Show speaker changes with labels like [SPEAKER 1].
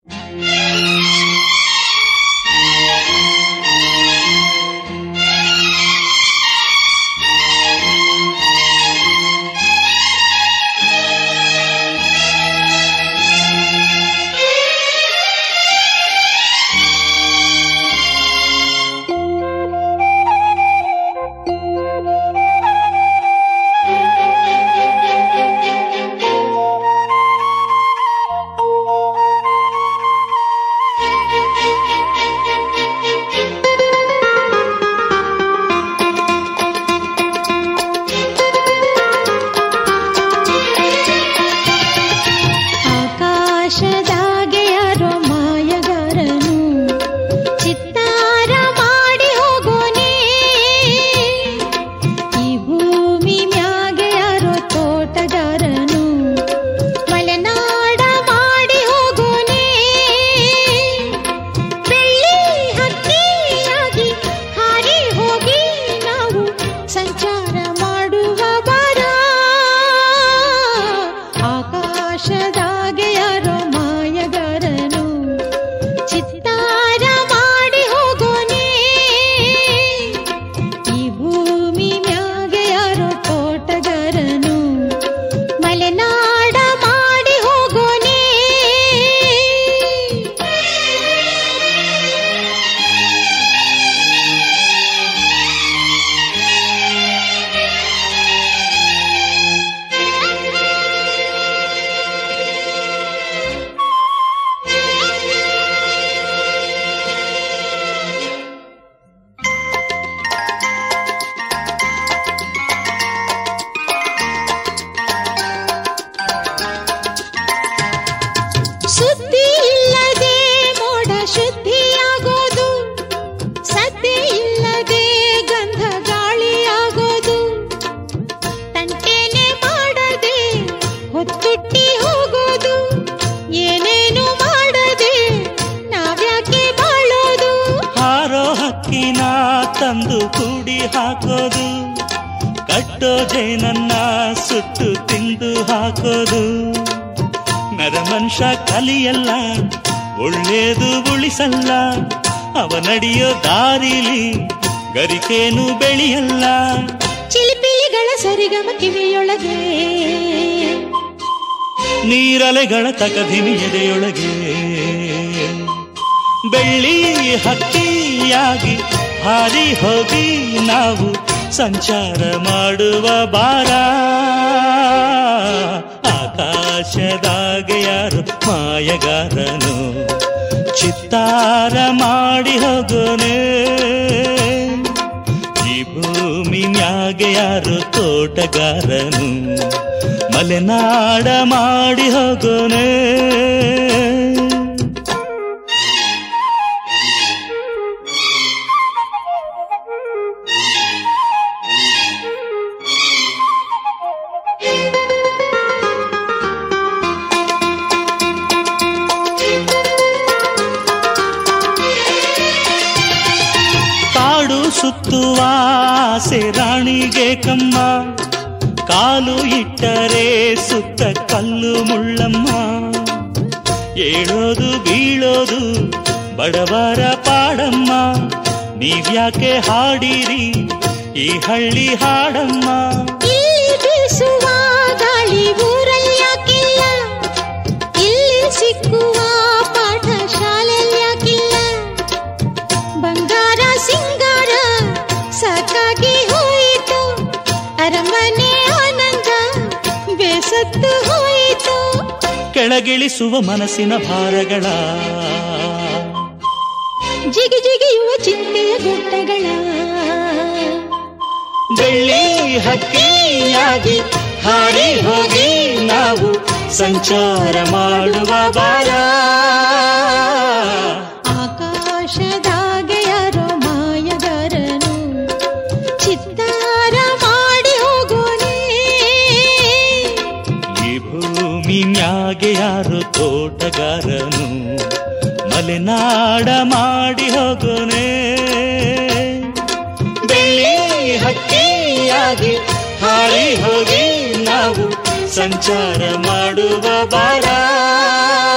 [SPEAKER 1] ತಂದು ಕೂಡಿ ಹಾಕೋದು, ಕಟ್ಟೋ ಜೇನನ್ನ ಸುಟ್ಟು ತಿಂದು ಹಾಕೋದು. ನರಮನುಷ್ಯ ಕಲಿಯಲ್ಲ, ಒಳ್ಳೇದು ಉಳಿಸಲ್ಲ, ಅವನಡಿಯೋ ದಾರಿಲಿ ಗರಿಕೇನು ಬೆಳೆಯಲ್ಲ.
[SPEAKER 2] ಚಿಲಿಪಿಲಿಗಳ ಸರಿಗಮ ಕಿವಿಯೊಳಗೆ,
[SPEAKER 1] ನೀರಲೆಗಳ ತಕಧಿಮಿ ಎದೆಯೊಳಗೆ, ಬೆಳ್ಳಿ ಹಕ್ಕಿಯಾಗಿ ಹಾರಿ ಹೋಗಿ ನಾವು ಸಂಚಾರ ಮಾಡುವ ಬಾರ. ಆಕಾಶದಾಗೆ ಯಾರು ಮಾಯಗಾರನು, ಚಿತ್ತಾರ ಮಾಡಿ ಹೋಗೋನೆ. ಈ ಭೂಮಿ ಮ್ಯಾಗೆ ಯಾರು ತೋಟಗಾರನು, ಮಲೆನಾಡ ಮಾಡಿ ಹೋಗೋನೆ. ಕಾಡು ಸುತ್ತುವ ಆಸೆ ರಾಣಿಗೆ ಕಮ್ಮ, ಕಾಲು ಇಟ್ಟರೆ ಸುತ್ತ ಕಲ್ಲು ಮುಳ್ಳಮ್ಮ. ಏಳೋದು ಬೀಳೋದು ಬಡವರ ಪಾಡಮ್ಮ, ನೀವ್ಯಾಕೆ ಹಾಡಿರಿ ಈ ಹಳ್ಳಿ ಹಾಡಮ್ಮ.
[SPEAKER 2] ಇಲ್ಲಿ ಬೀಸುವ ಗಾಳಿ ಊರಲ್ಲಿ ಯಾಕಿಲ್ಲ, ಇಲ್ಲಿ ಸಿಕ್ಕುವ ಪಾಠ ಶಾಲೆಯಲ್ಲಿ ಯಾಕಿಲ್ಲ. ಬಂಗಾರ ಸಿಂಗಾರ ಸಾಕಾಗಿ ಹೋಯಿತು, ಅರಮನೆ ಆನಂದ ಬೇಸತ್ತು ಹೋಯಿತು.
[SPEAKER 1] ಕೆಳಗಿಳಿಸುವ ಮನಸ್ಸಿನ ಭಾರಗಳ,
[SPEAKER 2] ಜಿಗಿ ಜಿಗಿಯುವ ಚಿಂತೆಯ ಗುಡ್ಡಗಳ,
[SPEAKER 1] ಬೆಳ್ಳಿ ಹಕ್ಕಿಯಾಗಿ ಹಾರಿ ಹೋಗಿ ನಾವು ಸಂಚಾರ ಮಾಡುವ ಬಾರ.
[SPEAKER 2] ಆಕಾಶದಾಗೆ ಯಾರೋ ಮಾಯಗಾರನು, ಚಿತ್ತಾರ ಮಾಡಿ ಹೋಗೋನೆ.
[SPEAKER 1] ಈ ಭೂಮಿ ಮ್ಯಾಗೆ ಯಾರು ತೋಟಗಾರನು, ಮಲೆನಾಡ ಮಾಡಿ ಹೋಗೋನೆ. ಬೆಳ್ಳಿ ಹಕ್ಕಿಯಾಗಿ ಹಾರಿ ಹೋಗಿ ನಾವು ಸಂಚಾರ ಮಾಡುವ ಬಾರ.